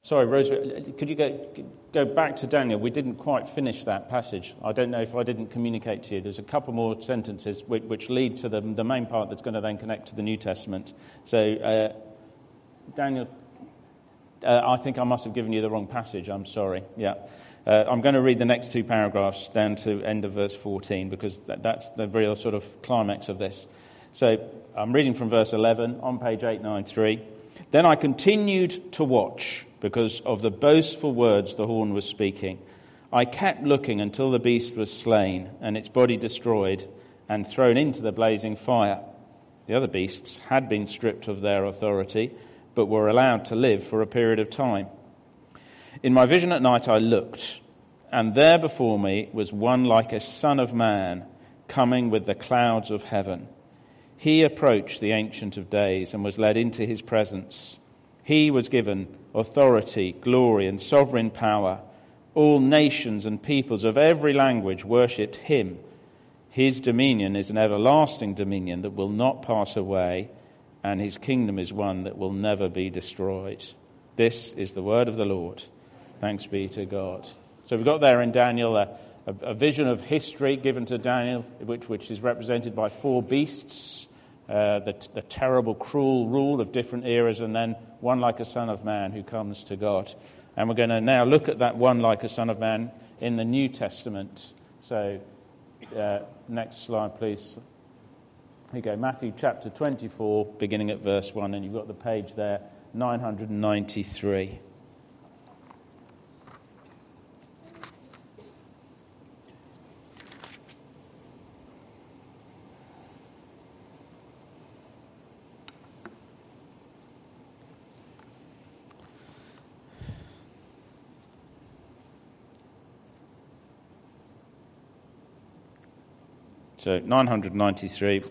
Sorry, Rosemary, could you go back to Daniel? We didn't quite finish that passage. I don't know if I didn't communicate to you. There's a couple more sentences which lead to the main part that's going to then connect to the New Testament. So, Daniel, I think I must have given you the wrong passage. I'm sorry. Yeah. I'm going to read the next two paragraphs down to end of verse 14 because that's the real sort of climax of this. So, I'm reading from verse 11 on page 893. Then I continued to watch because of the boastful words the horn was speaking. I kept looking until the beast was slain and its body destroyed and thrown into the blazing fire. The other beasts had been stripped of their authority, but were allowed to live for a period of time. In my vision at night I looked, and there before me was one like a son of man coming with the clouds of heaven. He approached the Ancient of Days and was led into his presence. He was given authority, glory, and sovereign power. All nations and peoples of every language worshipped him. His dominion is an everlasting dominion that will not pass away, and his kingdom is one that will never be destroyed. This is the word of the Lord. Thanks be to God. So we've got there in Daniel a vision of history given to Daniel, which is represented by four beasts, the terrible, cruel rule of different eras, and then one like a son of man who comes to God. And we're going to now look at that one like a son of man in the New Testament. So, next slide, please. Here you go, Matthew chapter 24, beginning at verse 1, and you've got the page there, 993. So, 993.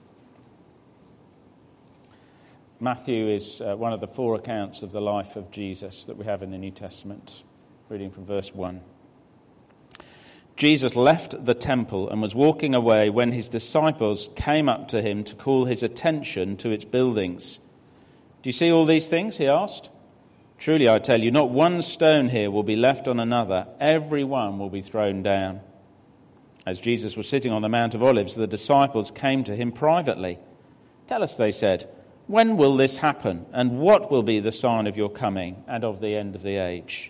Matthew is one of the four accounts of the life of Jesus that we have in the New Testament. Reading from verse 1. Jesus left the temple and was walking away when his disciples came up to him to call his attention to its buildings. Do you see all these things? He asked. Truly, I tell you, not one stone here will be left on another. Every one will be thrown down. As Jesus was sitting on the Mount of Olives, the disciples came to him privately. Tell us, they said, when will this happen? And what will be the sign of your coming and of the end of the age?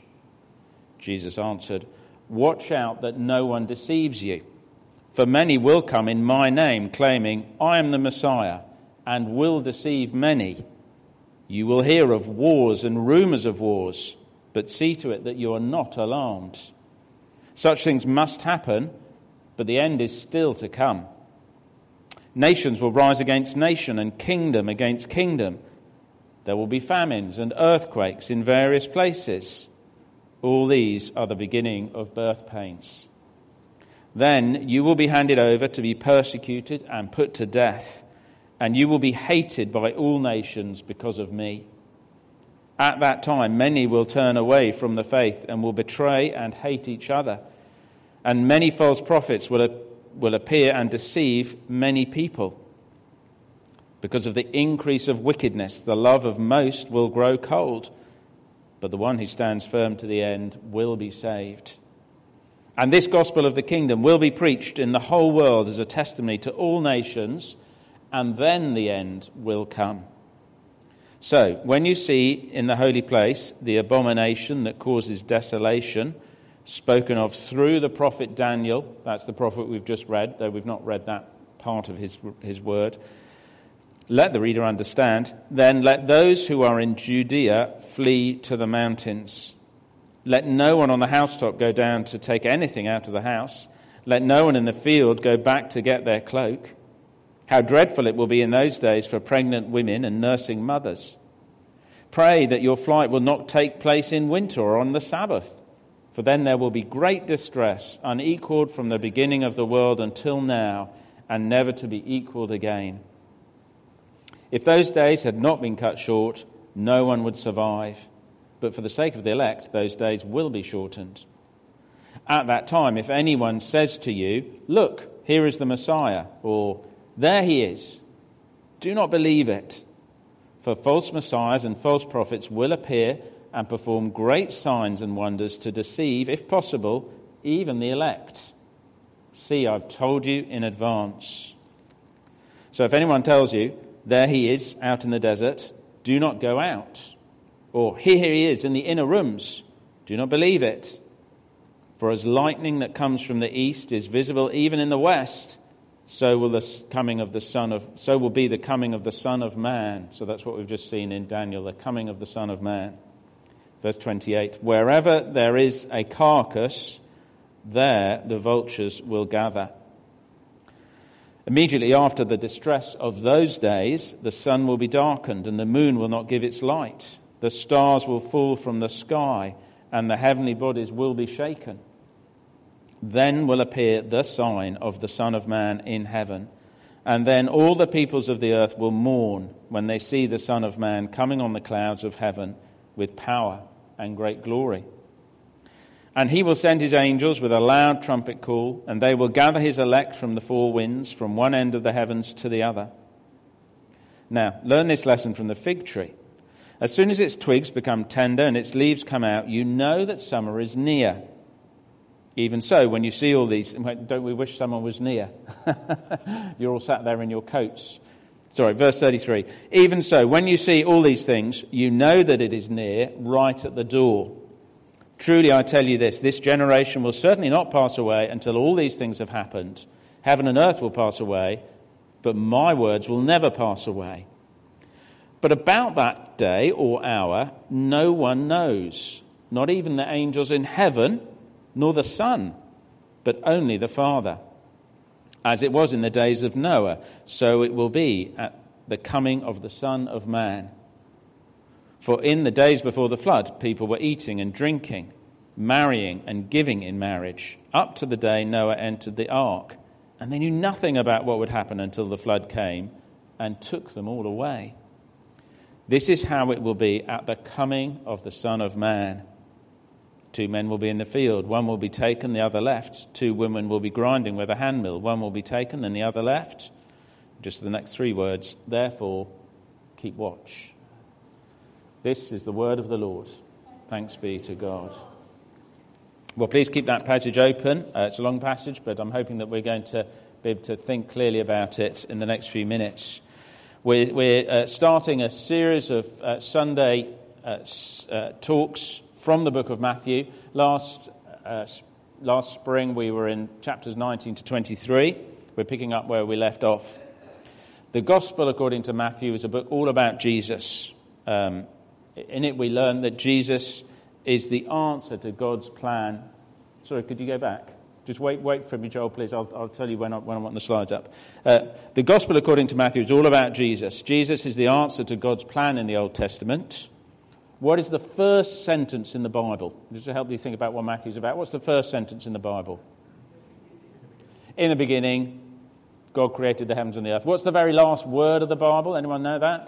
Jesus answered, watch out that no one deceives you. For many will come in my name, claiming, I am the Messiah, and will deceive many. You will hear of wars and rumors of wars, but see to it that you are not alarmed. Such things must happen, but the end is still to come. Nations will rise against nation and kingdom against kingdom. There will be famines and earthquakes in various places. All these are the beginning of birth pains. Then you will be handed over to be persecuted and put to death, and you will be hated by all nations because of me. At that time, many will turn away from the faith and will betray and hate each other. And many false prophets will appear and deceive many people. Because of the increase of wickedness, the love of most will grow cold, but the one who stands firm to the end will be saved. And this gospel of the kingdom will be preached in the whole world as a testimony to all nations, and then the end will come. So, when you see in the holy place the abomination that causes desolation, spoken of through the prophet Daniel, that's the prophet we've just read, though we've not read that part of his word. Let the reader understand. Then let those who are in Judea flee to the mountains. Let no one on the housetop go down to take anything out of the house. Let no one in the field go back to get their cloak. How dreadful it will be in those days for pregnant women and nursing mothers. Pray that your flight will not take place in winter or on the Sabbath. For then there will be great distress, unequaled from the beginning of the world until now, and never to be equaled again. If those days had not been cut short, no one would survive. But for the sake of the elect, those days will be shortened. At that time, if anyone says to you, look, here is the Messiah, or there he is, do not believe it. For false messiahs and false prophets will appear and perform great signs and wonders to deceive, if possible, even the elect. See, I've told you in advance. So if anyone tells you, there he is out in the desert, do not go out. Or here he is in the inner rooms, do not believe it. For as lightning that comes from the east is visible even in the west, so will be the coming of the Son of Man. So that's what we've just seen in Daniel, the coming of the Son of Man. Verse 28, wherever there is a carcass, there the vultures will gather. Immediately after the distress of those days, the sun will be darkened and the moon will not give its light. The stars will fall from the sky and the heavenly bodies will be shaken. Then will appear the sign of the Son of Man in heaven. And then all the peoples of the earth will mourn when they see the Son of Man coming on the clouds of heaven with power and great glory. And he will send his angels with a loud trumpet call, and they will gather his elect from the four winds, from one end of the heavens to the other. Now, learn this lesson from the fig tree. As soon as its twigs become tender and its leaves come out, you know that summer is near. Even so, when you see all these, don't we wish someone was near? You're all sat there in your coats. Sorry, verse 33. Even so, when you see all these things, you know that it is near, right at the door. Truly, I tell you this generation will certainly not pass away until all these things have happened. Heaven and earth will pass away, but my words will never pass away. But about that day or hour, no one knows, not even the angels in heaven, nor the Son, but only the Father. As it was in the days of Noah, so it will be at the coming of the Son of Man. For in the days before the flood, people were eating and drinking, marrying and giving in marriage, up to the day Noah entered the ark. And they knew nothing about what would happen until the flood came and took them all away. This is how it will be at the coming of the Son of Man. 2 men will be in the field, one will be taken, the other left. 2 women will be grinding with a handmill, one will be taken, then the other left. Just the next 3 words, therefore, keep watch. This is the word of the Lord. Thanks be to God. Well, please keep that passage open. It's a long passage, but I'm hoping that we're going to be able to think clearly about it in the next few minutes. We're starting a series of Sunday talks from the book of Matthew. Last spring we were in chapters 19 to 23. We're picking up where we left off. The Gospel according to Matthew is a book all about Jesus. In it we learn that Jesus is the answer to God's plan. Sorry, could you go back? Just wait for me, Joel, please. I'll tell you when I want the slides up. The Gospel according to Matthew is all about Jesus. Jesus is the answer to God's plan in the Old Testament. What is the first sentence in the Bible? Just to help you think about what Matthew's about. What's the first sentence in the Bible? In the beginning, God created the heavens and the earth. What's the very last word of the Bible? Anyone know that?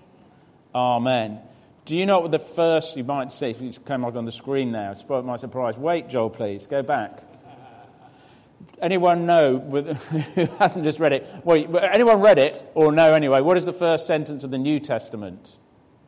Amen. Do you know what the first, you might see, if you come up on the screen now, it's my surprise. Wait, Joel, please, go back. Anyone know, who hasn't just read it, anyone read it, or know anyway, what is the first sentence of the New Testament?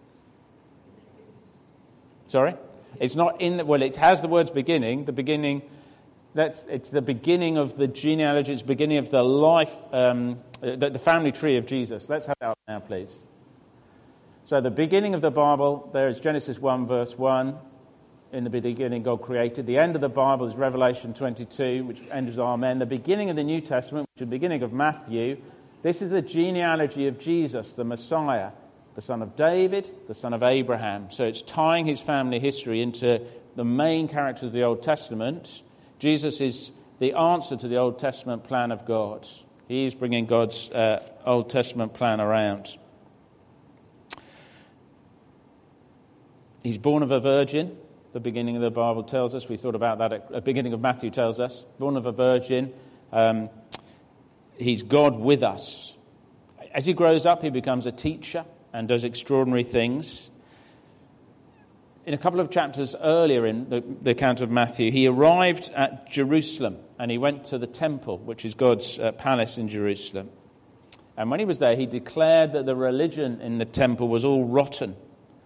Sorry? It's not in it has the words beginning, it's the beginning of the genealogy, it's the beginning of the life, the family tree of Jesus. Let's have it out now, please. So the beginning of the Bible, there is Genesis 1, verse 1. In the beginning, God created. The end of the Bible is Revelation 22, which ends with Amen. The beginning of the New Testament, which is the beginning of Matthew, this is the genealogy of Jesus, the Messiah, the son of David, the son of Abraham. So it's tying his family history into the main characters of the Old Testament. Jesus is the answer to the Old Testament plan of God. He is bringing God's Old Testament plan around. He's born of a virgin. The beginning of the Bible tells us. We thought about that at the beginning of Matthew tells us. Born of a virgin. He's God with us. As he grows up, he becomes a teacher and does extraordinary things. In a couple of chapters earlier in the account of Matthew, he arrived at Jerusalem and he went to the temple, which is God's palace in Jerusalem. And when he was there, he declared that the religion in the temple was all rotten.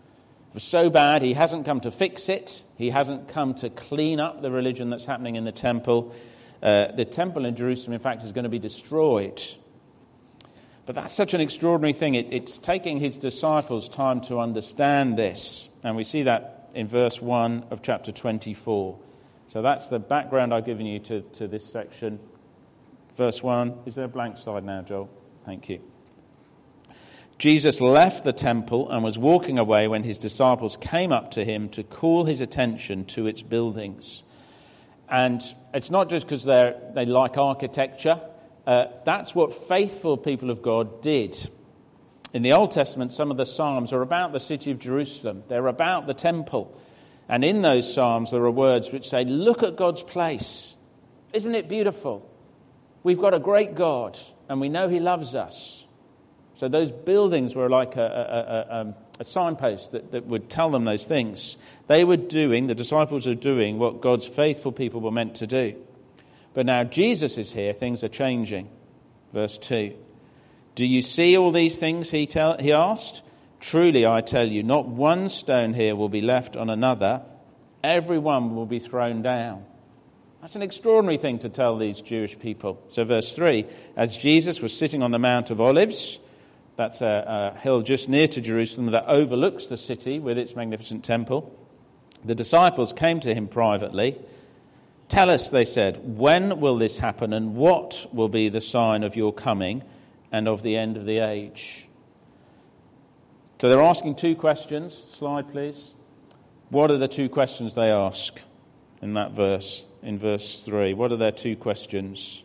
It was so bad, he hasn't come to fix it. He hasn't come to clean up the religion that's happening in the temple. The temple in Jerusalem, in fact, is going to be destroyed. But that's such an extraordinary thing. It's taking his disciples time to understand this. And we see that in verse 1 of chapter 24. So that's the background I've given you to this section. Verse 1. Is there a blank slide now, Joel? Thank you. Jesus left the temple and was walking away when his disciples came up to him to call his attention to its buildings. And it's not just because they like architecture. That's what faithful people of God did. In the Old Testament, some of the Psalms are about the city of Jerusalem. They're about the temple. And in those Psalms, there are words which say, look at God's place. Isn't it beautiful? We've got a great God, and we know he loves us. So those buildings were like a signpost that would tell them those things. The disciples were doing what God's faithful people were meant to do. But now Jesus is here, things are changing. Verse 2. Do you see all these things, he asked? Truly, I tell you, not one stone here will be left on another. Every one will be thrown down. That's an extraordinary thing to tell these Jewish people. So verse 3, as Jesus was sitting on the Mount of Olives, that's a hill just near to Jerusalem that overlooks the city with its magnificent temple, the disciples came to him privately. Tell us, they said, when will this happen, and what will be the sign of your coming and of the end of the age? So they're asking two questions. Slide, please. What are the two questions they ask in that verse, in verse 3? What are their two questions?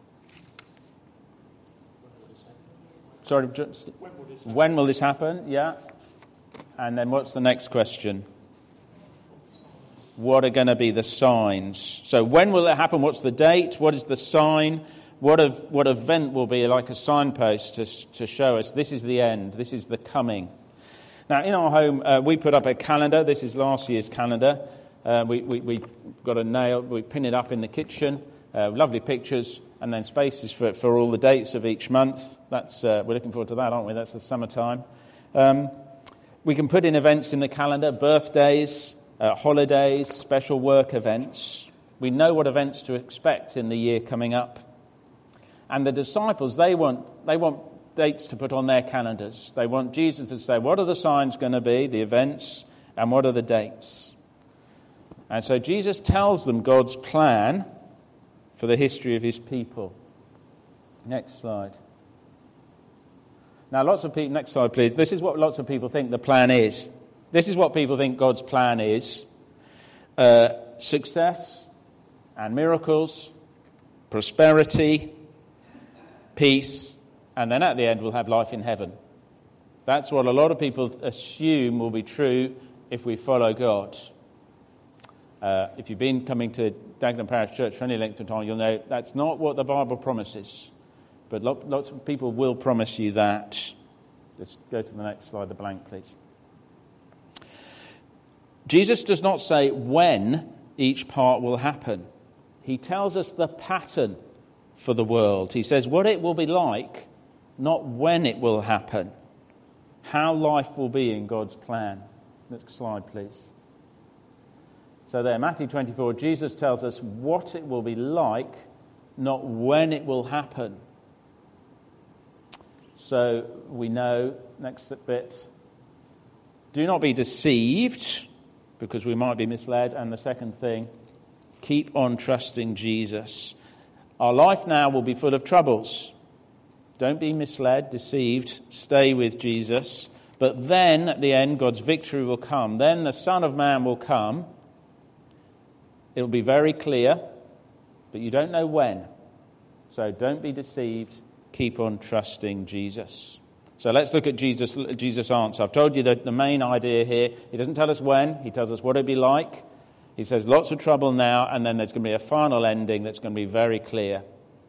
Sorry, when will this happen? Yeah. And then what's the next question? What are going to be the signs? So when will it happen? What's the date? What is the sign? What event will be like a signpost to show us this is the end, this is the coming? Now, in our home, we put up a calendar. This is last year's calendar. We got a nail, we pin it up in the kitchen. Lovely pictures, and then spaces for all the dates of each month. We're looking forward to that, aren't we? That's the summertime. We can put in events in the calendar, birthdays, holidays, special work events. We know what events to expect in the year coming up. And the disciples, they want dates to put on their calendars. They want Jesus to say, what are the signs going to be, the events, and what are the dates? And so Jesus tells them God's plan for the history of his people. Next slide. Now, lots of people, next slide please. This is what lots of people think the plan is. This is what people think God's plan is. Success and miracles, prosperity, peace, and then at the end we'll have life in heaven. That's what a lot of people assume will be true if we follow God. If you've been coming to Dagenham Parish Church for any length of time, you'll know that's not what the Bible promises. But lots of people will promise you that. Let's go to the next slide, the blank, please. Jesus does not say when each part will happen. He tells us the pattern for the world. He says what it will be like, not when it will happen. How life will be in God's plan. Next slide, please. So there, Matthew 24, Jesus tells us what it will be like, not when it will happen. So we know, next bit, do not be deceived, because we might be misled. And the second thing, keep on trusting Jesus. Our life now will be full of troubles. Don't be misled, deceived. Stay with Jesus. But then, at the end, God's victory will come. Then the Son of Man will come. It'll be very clear, but you don't know when. So don't be deceived. Keep on trusting Jesus. So let's look at Jesus' answer. I've told you that the main idea here, he doesn't tell us when, he tells us what it'll be like. He says lots of trouble now, and then there's going to be a final ending that's going to be very clear.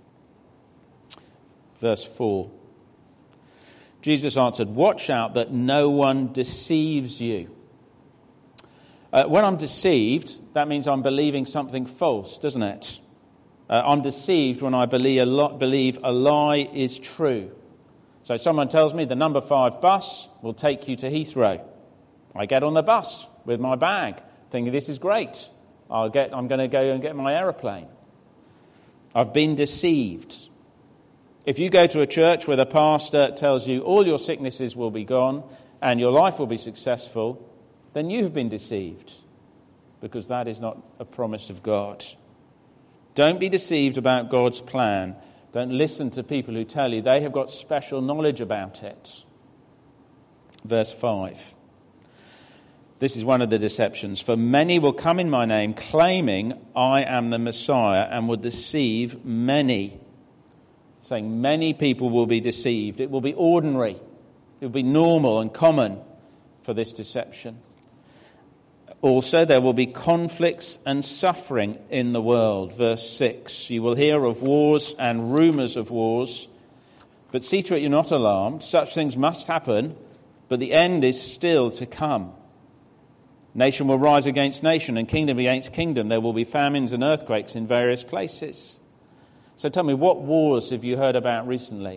Verse 4. Jesus answered, watch out that no one deceives you. When I'm deceived, that means I'm believing something false, doesn't it? I'm deceived when I believe a lie is true. So someone tells me the number 5 bus will take you to Heathrow. I get on the bus with my bag, thinking this is great. I'm going to go and get my aeroplane. I've been deceived. If you go to a church where the pastor tells you all your sicknesses will be gone and your life will be successful, then you've been deceived, because that is not a promise of God. Don't be deceived about God's plan. Don't listen to people who tell you they have got special knowledge about it. Verse 5. This is one of the deceptions. For many will come in my name, claiming I am the Messiah, and will deceive many. Saying many people will be deceived. It will be ordinary. It will be normal and common for this deception. Also, there will be conflicts and suffering in the world. Verse 6. You will hear of wars and rumours of wars, but see to it you're not alarmed. Such things must happen, but the end is still to come. Nation will rise against nation and kingdom against kingdom. There will be famines and earthquakes in various places. So tell me, what wars have you heard about recently?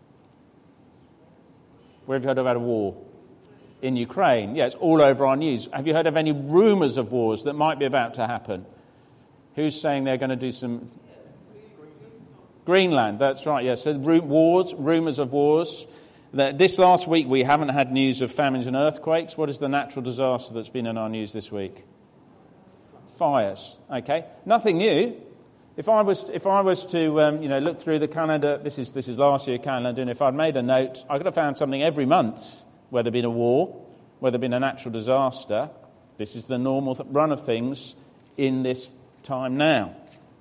Where have you heard about a war? In Ukraine. Yeah, it's all over our news. Have you heard of any rumours of wars that might be about to happen? Who's saying they're going to do some... Greenland, that's right, yeah. So wars, rumours of wars. This last week we haven't had news of famines and earthquakes. What is the natural disaster that's been in our news this week? Fires. Okay, nothing new. If I was to look through the calendar, this is last year's calendar, and if I'd made a note, I could have found something every month where there'd been a war, where there'd been a natural disaster. This is the normal run of things in this time now.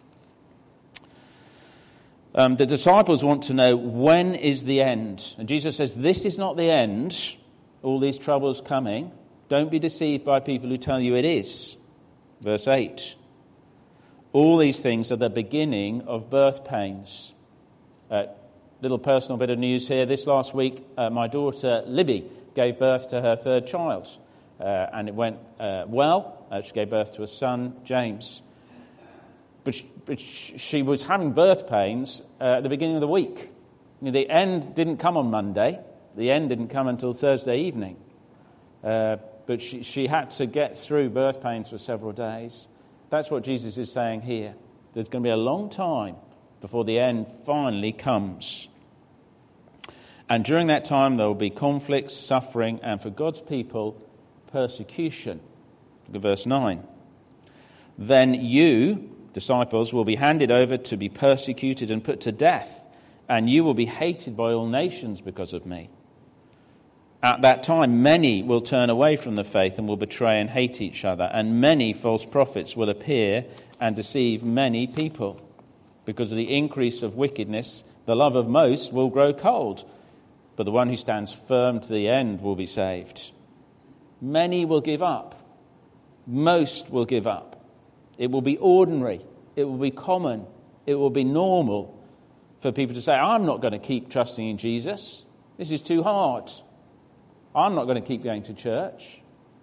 The disciples want to know, when is the end? And Jesus says, this is not the end, all these troubles coming. Don't be deceived by people who tell you it is. Verse 8. All these things are the beginning of birth pains. Little personal bit of news here. This last week, my daughter Libby gave birth to her third child. And it went well. She gave birth to a son, James. But she was having birth pains at the beginning of the week. The end didn't come on Monday. The end didn't come until Thursday evening. But she had to get through birth pains for several days. That's what Jesus is saying here. There's going to be a long time before the end finally comes. And during that time there will be conflicts, suffering, and for God's people, persecution. Look at verse 9. Then you, disciples, will be handed over to be persecuted and put to death, and you will be hated by all nations because of me. At that time, many will turn away from the faith and will betray and hate each other, and many false prophets will appear and deceive many people. Because of the increase of wickedness, the love of most will grow cold, but the one who stands firm to the end will be saved. Many will give up. Most will give up. It will be ordinary. It will be common. It will be normal for people to say, I'm not going to keep trusting in Jesus. This is too hard. I'm not going to keep going to church.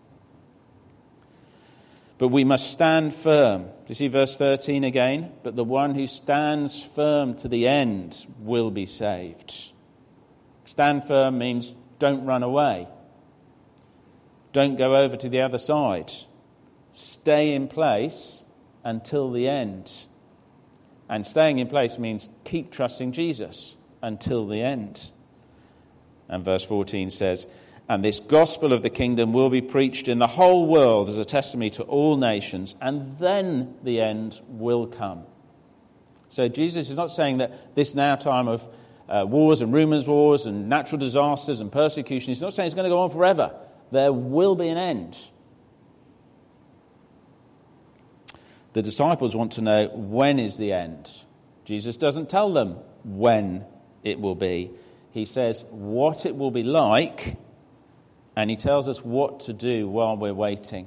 But we must stand firm. Do you see verse 13 again? But the one who stands firm to the end will be saved. Stand firm means don't run away. Don't go over to the other side. Stay in place until the end. And staying in place means keep trusting Jesus until the end. And verse 14 says, and this gospel of the kingdom will be preached in the whole world as a testimony to all nations, and then the end will come. So Jesus is not saying that this now time of wars and rumours of wars and natural disasters and persecution, he's not saying it's going to go on forever. There will be an end. The disciples want to know, when is the end? Jesus doesn't tell them when it will be. He says what it will be like, and he tells us what to do while we're waiting.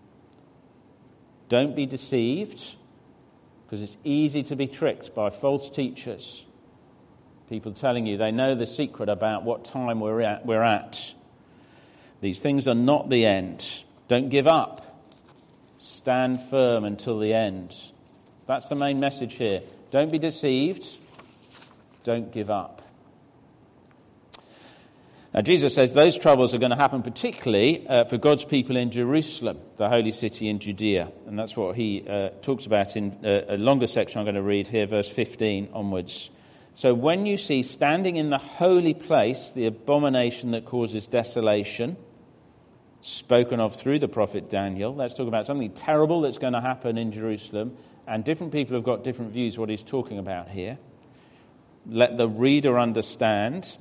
Don't be deceived, because it's easy to be tricked by false teachers. People telling you they know the secret about what time we're at. These things are not the end. Don't give up. Stand firm until the end. That's the main message here. Don't be deceived. Don't give up. Now, Jesus says those troubles are going to happen particularly for God's people in Jerusalem, the holy city in Judea. And that's what he talks about in a longer section I'm going to read here, verse 15 onwards. So when you see standing in the holy place the abomination that causes desolation, spoken of through the prophet Daniel, let's talk about something terrible that's going to happen in Jerusalem. And different people have got different views what he's talking about here. Let the reader understand.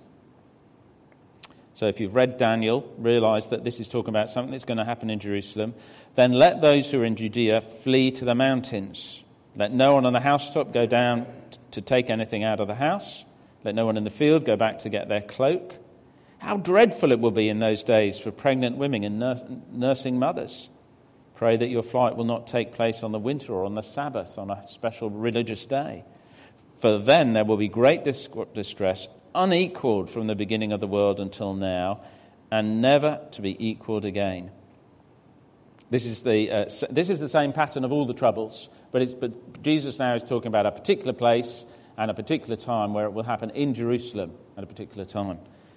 So if you've read Daniel, realize that this is talking about something that's going to happen in Jerusalem. Then let those who are in Judea flee to the mountains. Let no one on the housetop go down to take anything out of the house. Let no one in the field go back to get their cloak. How dreadful it will be in those days for pregnant women and nursing mothers. Pray that your flight will not take place on the winter or on the Sabbath, on a special religious day. For then there will be great distress, unequaled from the beginning of the world until now, and never to be equaled again. This is the same pattern of all the troubles, but Jesus now is talking about a particular place and a particular time where it will happen in Jerusalem at a particular time.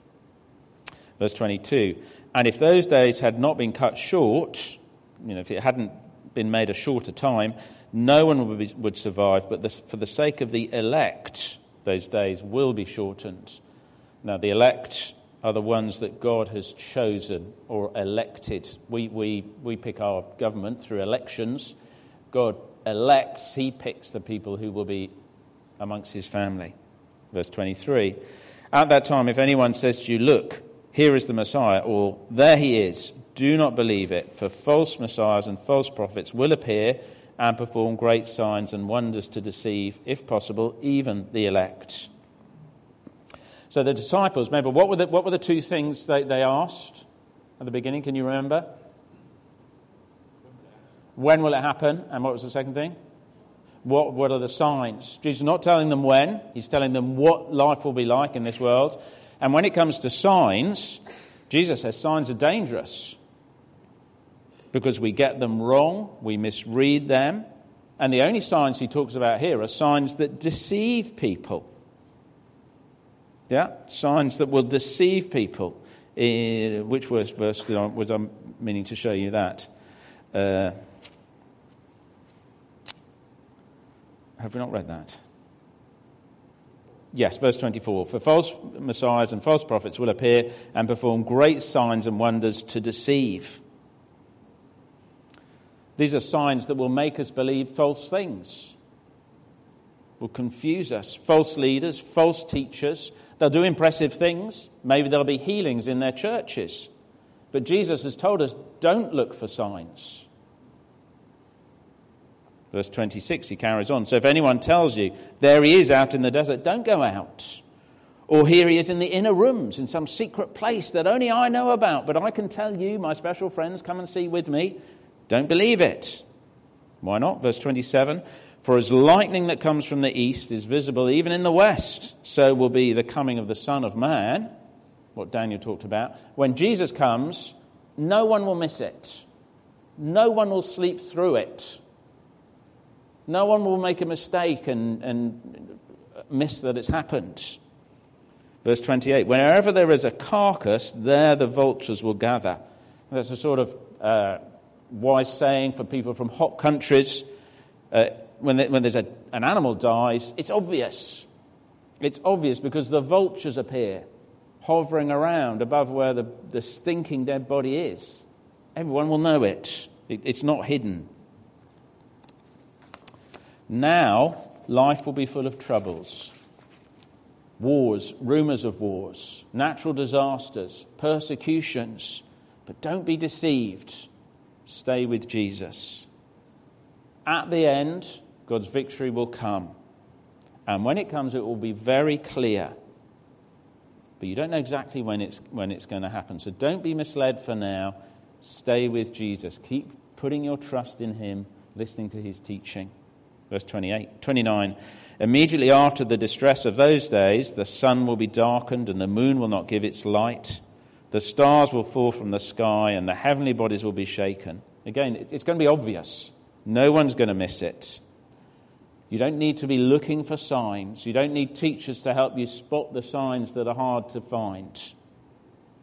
Verse 22, and if those days had not been cut short, if it hadn't been made a shorter time, no one would survive, but for the sake of the elect, those days will be shortened. Now, the elect are the ones that God has chosen or elected. We pick our government through elections. God elects, he picks the people who will be amongst his family. Verse 23, at that time, if anyone says to you, look, here is the Messiah, or there he is, do not believe it, for false messiahs and false prophets will appear and perform great signs and wonders to deceive, if possible, even the elect. So the disciples, remember, what were the two things they asked at the beginning? Can you remember? When will it happen? And what was the second thing? What are the signs? Jesus is not telling them when. He's telling them what life will be like in this world. And when it comes to signs, Jesus says signs are dangerous because we get them wrong, we misread them. And the only signs he talks about here are signs that deceive people. Yeah, signs that will deceive people. Which verse was I meaning to show you that? Have we not read that? Yes, verse 24. For false messiahs and false prophets will appear and perform great signs and wonders to deceive. These are signs that will make us believe false things, will confuse us. False leaders, false teachers, they'll do impressive things. Maybe there'll be healings in their churches. But Jesus has told us, don't look for signs. Verse 26, he carries on. So if anyone tells you, there he is out in the desert, don't go out. Or here he is in the inner rooms, in some secret place that only I know about, but I can tell you, my special friends, come and see with me. Don't believe it. Why not? Verse 27, for as lightning that comes from the east is visible even in the west, so will be the coming of the Son of Man, what Daniel talked about. When Jesus comes, no one will miss it. No one will sleep through it. No one will make a mistake and miss that it's happened. Verse 28, wherever there is a carcass, there the vultures will gather. That's a sort of wise saying for people from hot countries. When there's an animal dies, it's obvious. It's obvious because the vultures appear, hovering around above where the stinking dead body is. Everyone will know it. It's not hidden. Now, life will be full of troubles. Wars, rumours of wars, natural disasters, persecutions. But don't be deceived. Stay with Jesus. At the end, God's victory will come. And when it comes, it will be very clear. But you don't know exactly when it's going to happen. So don't be misled for now. Stay with Jesus. Keep putting your trust in him, listening to his teaching. Verse 29. Immediately after the distress of those days, the sun will be darkened and the moon will not give its light. The stars will fall from the sky and the heavenly bodies will be shaken. Again, it's going to be obvious. No one's going to miss it. You don't need to be looking for signs. You don't need teachers to help you spot the signs that are hard to find.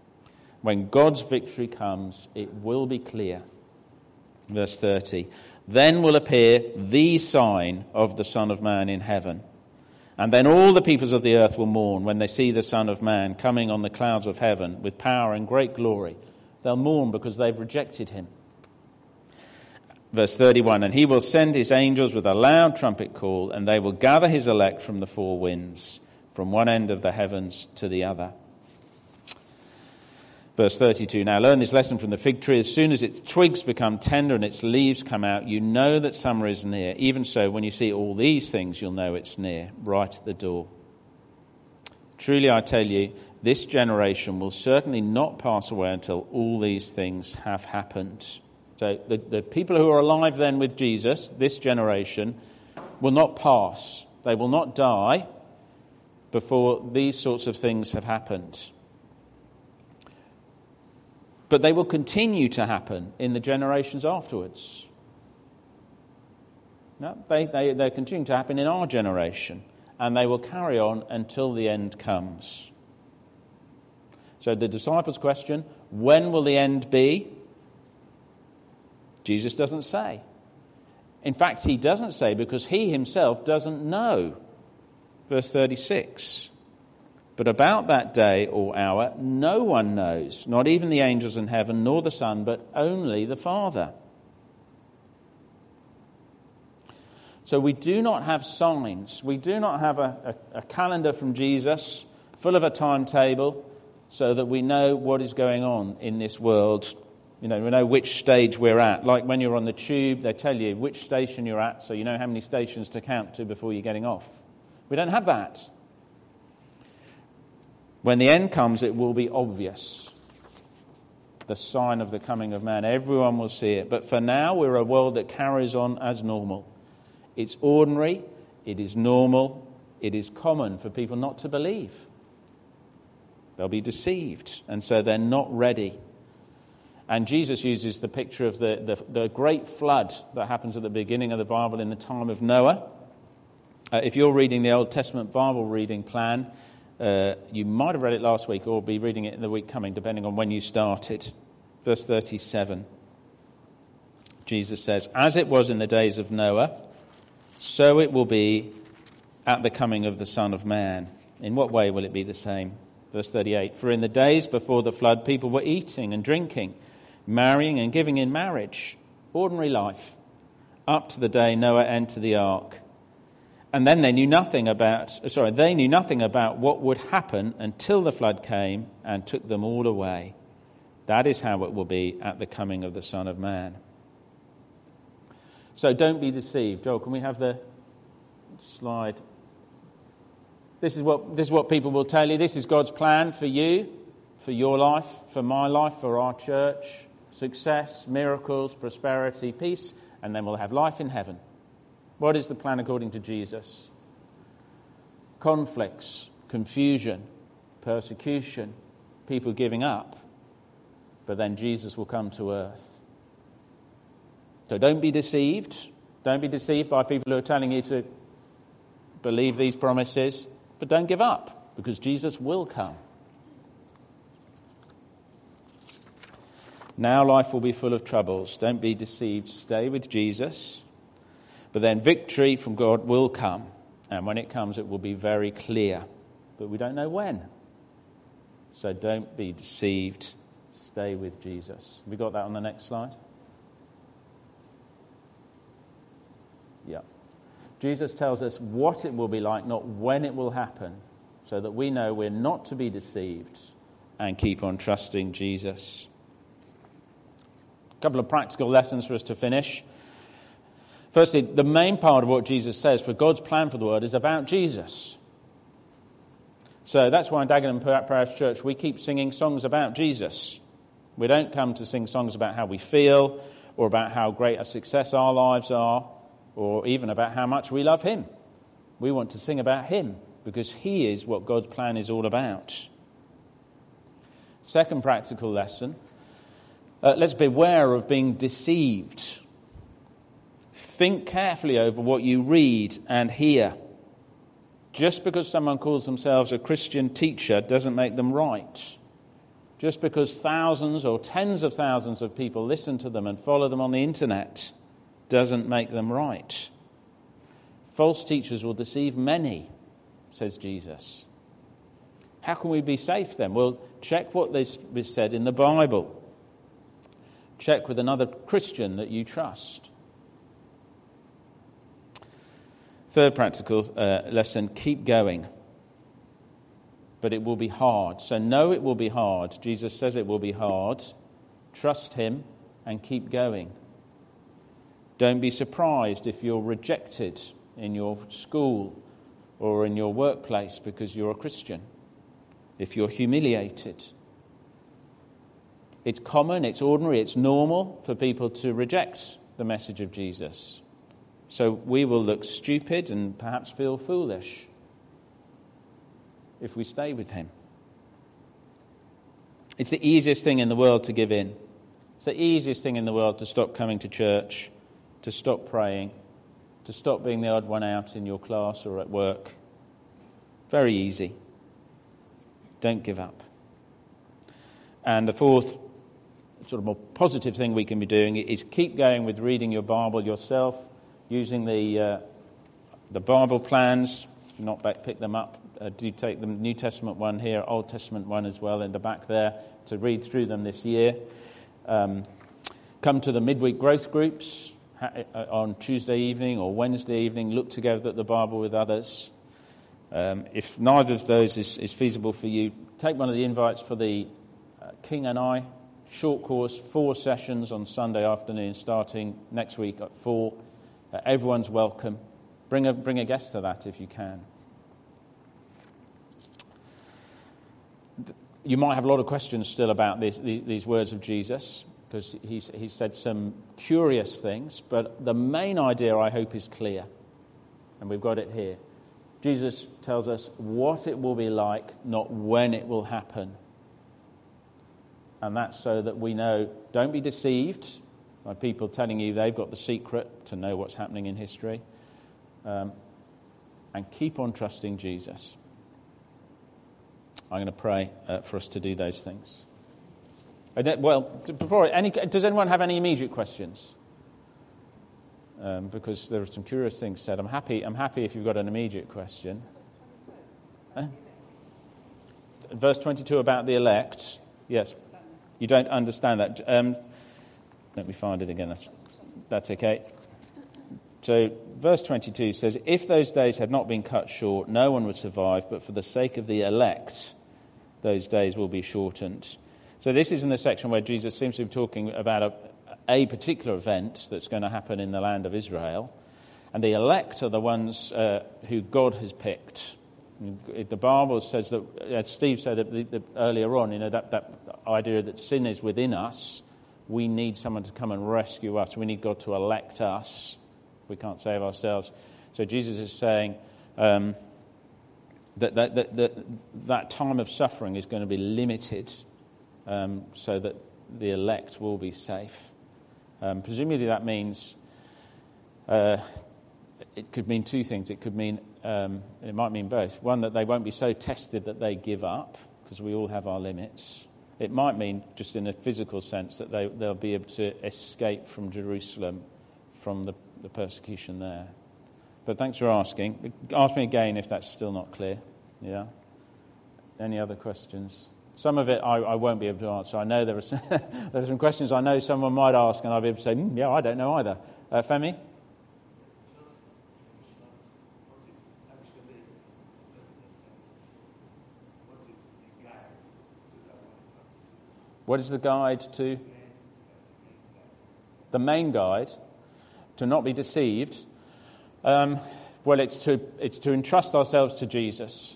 When God's victory comes, it will be clear. Verse 30, then will appear the sign of the Son of Man in heaven. And then all the peoples of the earth will mourn when they see the Son of Man coming on the clouds of heaven with power and great glory. They'll mourn because they've rejected him. Verse 31, and he will send his angels with a loud trumpet call, and they will gather his elect from the four winds, from one end of the heavens to the other. Verse 32, now learn this lesson from the fig tree. As soon as its twigs become tender and its leaves come out, you know that summer is near. Even so, when you see all these things, you'll know it's near, right at the door. Truly, I tell you, this generation will certainly not pass away until all these things have happened. So the people who are alive then with Jesus, this generation, will not pass. They will not die before these sorts of things have happened. But they will continue to happen in the generations afterwards. No, they're continuing to happen in our generation, and they will carry on until the end comes. So the disciples' question, when will the end be? Jesus doesn't say. In fact, he doesn't say because he himself doesn't know. Verse 36. But about that day or hour, no one knows, not even the angels in heaven, nor the Son, but only the Father. So we do not have signs. We do not have a calendar from Jesus full of a timetable so that we know what is going on in this world. You know, we know which stage we're at. Like when you're on the tube, they tell you which station you're at so you know how many stations to count to before you're getting off. We don't have that. When the end comes, it will be obvious. The sign of the coming of man. Everyone will see it. But for now, we're a world that carries on as normal. It's ordinary. It is normal. It is common for people not to believe. They'll be deceived. And so they're not ready. And Jesus uses the picture of the great flood that happens at the beginning of the Bible in the time of Noah. If you're reading the Old Testament Bible reading plan, you might have read it last week or be reading it in the week coming, depending on when you started. Verse 37. Jesus says, as it was in the days of Noah, so it will be at the coming of the Son of Man. In what way will it be the same? Verse 38. For in the days before the flood, people were eating and drinking, marrying and giving in marriage, ordinary life, up to the day Noah entered the ark. And then they knew nothing about what would happen until the flood came and took them all away. That is how it will be at the coming of the Son of Man. So don't be deceived. Joel, can we have the slide? This is what people will tell you. This is God's plan for you, for your life, for my life, for our church. Success, miracles, prosperity, peace, and then we'll have life in heaven. What is the plan according to Jesus? Conflicts, confusion, persecution, people giving up. But then Jesus will come to earth. So don't be deceived. Don't be deceived by people who are telling you to believe these promises. But don't give up, because Jesus will come. Now life will be full of troubles. Don't be deceived. Stay with Jesus. But then victory from God will come. And when it comes, it will be very clear. But we don't know when. So don't be deceived. Stay with Jesus. Have we got that on the next slide? Yeah. Jesus tells us what it will be like, not when it will happen, so that we know we're not to be deceived and keep on trusting Jesus. A couple of practical lessons for us to finish. Firstly, the main part of what Jesus says for God's plan for the world is about Jesus. So that's why in Dagenham Parish Church we keep singing songs about Jesus. We don't come to sing songs about how we feel or about how great a success our lives are or even about how much we love him. We want to sing about him because he is what God's plan is all about. Second practical lesson, let's beware of being deceived. Think carefully over what you read and hear. Just because someone calls themselves a Christian teacher doesn't make them right. just because thousands or tens of thousands of people listen to them and follow them on the internet doesn't make them right. False teachers will deceive many, says Jesus. How can we be safe then? Well, check what is said in the Bible. Check with another Christian that you trust. Third practical lesson, keep going. But it will be hard. So know it will be hard. Jesus says it will be hard. Trust him and keep going. Don't be surprised if you're rejected in your school or in your workplace because you're a Christian. If you're humiliated. It's common, it's ordinary, it's normal for people to reject the message of Jesus. So we will look stupid and perhaps feel foolish if we stay with him. It's the easiest thing in the world to give in. It's the easiest thing in the world to stop coming to church, to stop praying, to stop being the odd one out in your class or at work. Very easy. Don't give up. And the fourth sort of more positive thing we can be doing is keep going with reading your Bible yourself, using the Bible plans. Do not pick them up. Do take the New Testament one here, Old Testament one as well in the back there to read through them this year. Come to the midweek growth groups on Tuesday evening or Wednesday evening. Look together at the Bible with others. If neither of those is feasible for you, take one of the invites for the King and I short course, 4 sessions on Sunday afternoon starting next week at 4. Everyone's welcome. Bring a guest to that if you can. You might have a lot of questions still about these words of Jesus, because he's said some curious things, but the main idea, I hope, is clear. And we've got it here. Jesus tells us what it will be like, not when it will happen. And that's so that we know, don't be deceived by people telling you they've got the secret to know what's happening in history. And keep on trusting Jesus. I'm going to pray for us to do those things. Does anyone have any immediate questions? Because there are some curious things said. I'm happy if you've got an immediate question. Verse 22 about the elect. Yes. You don't understand that. Let me find it again. That's okay. So verse 22 says, if those days had not been cut short, no one would survive, but for the sake of the elect, those days will be shortened. So this is in the section where Jesus seems to be talking about a particular event that's going to happen in the land of Israel. And the elect are the ones who God has picked. The Bible says that, as Steve said earlier on, that idea that sin is within us. We need someone to come and rescue us. We need God to elect us. We can't save ourselves. So Jesus is saying that time of suffering is going to be limited so that the elect will be safe. Presumably that means it could mean two things. It could mean, it might mean both. One, that they won't be so tested that they give up, because we all have our limits. It might mean, just in a physical sense, that they'll be able to escape from Jerusalem, from the persecution there. But thanks for asking. Ask me again if that's still not clear. Yeah? Any other questions? Some of it I won't be able to answer. I know there are some questions I know someone might ask, and I'll be able to say, yeah, I don't know either. Femi? What is the guide to? The main guide to not be deceived. Well, it's to entrust ourselves to Jesus.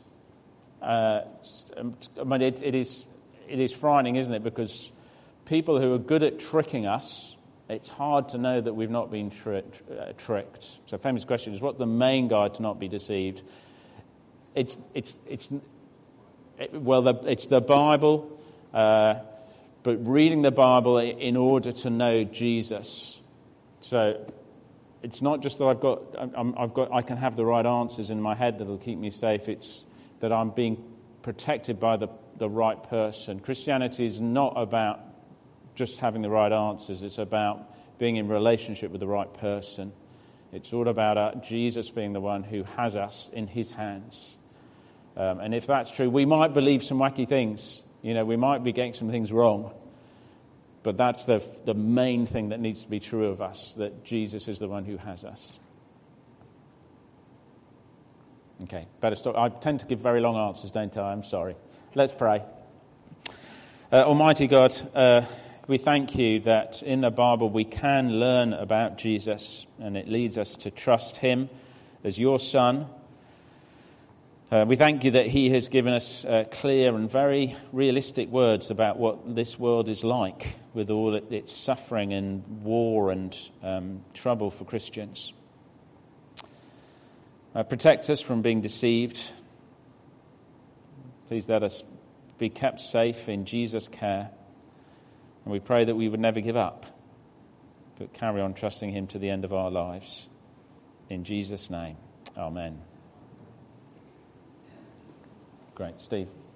It is frightening, isn't it? Because people who are good at tricking us, it's hard to know that we've not been tricked. So, famous question is, what's the main guide to not be deceived? It's the Bible. But reading the Bible in order to know Jesus. So it's not just that I can have the right answers in my head that'll keep me safe. It's that I'm being protected by the right person. Christianity is not about just having the right answers. It's about being in relationship with the right person. It's all about Jesus being the one who has us in his hands. And if that's true, we might believe some wacky things. We might be getting some things wrong. But that's the main thing that needs to be true of us, that Jesus is the one who has us. Okay, better stop. I tend to give very long answers, don't I? I'm sorry. Let's pray. Almighty God, we thank you that in the Bible we can learn about Jesus, and it leads us to trust him as your Son. We thank you that he has given us clear and very realistic words about what this world is like, with all its suffering and war and trouble for Christians. Protect us from being deceived. Please let us be kept safe in Jesus' care. And we pray that we would never give up, but carry on trusting him to the end of our lives. In Jesus' name, amen. Great. Steve.